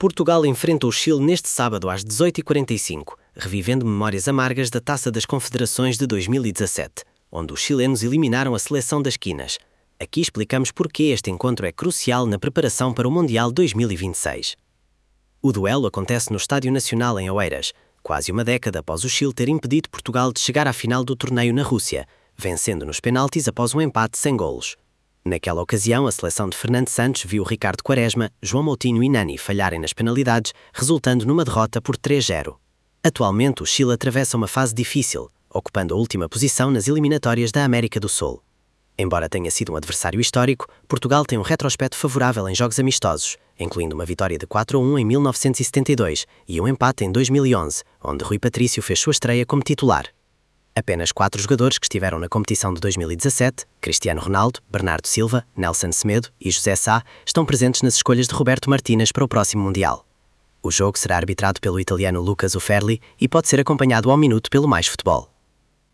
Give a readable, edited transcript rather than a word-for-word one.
Portugal enfrenta o Chile neste sábado às 18h45, revivendo memórias amargas da Taça das Confederações de 2017, onde os chilenos eliminaram a seleção das quinas. Aqui explicamos porque este encontro é crucial na preparação para o Mundial 2026. O duelo acontece no Estádio Nacional em Oeiras, quase uma década após o Chile ter impedido Portugal de chegar à final do torneio na Rússia, vencendo nos penaltis após um empate sem golos. Naquela ocasião, a seleção de Fernando Santos viu Ricardo Quaresma, João Moutinho e Nani falharem nas penalidades, resultando numa derrota por 3-0. Atualmente, o Chile atravessa uma fase difícil, ocupando a última posição nas eliminatórias da América do Sul. Embora tenha sido um adversário histórico, Portugal tem um retrospecto favorável em jogos amistosos, incluindo uma vitória de 4-1 em 1972 e um empate em 2011, onde Rui Patrício fez sua estreia como titular. Apenas 4 jogadores que estiveram na competição de 2017, Cristiano Ronaldo, Bernardo Silva, Nelson Semedo e José Sá, estão presentes nas escolhas de Roberto Martínez para o próximo Mundial. O jogo será arbitrado pelo italiano Lucas Ufferli e pode ser acompanhado ao minuto pelo Mais Futebol.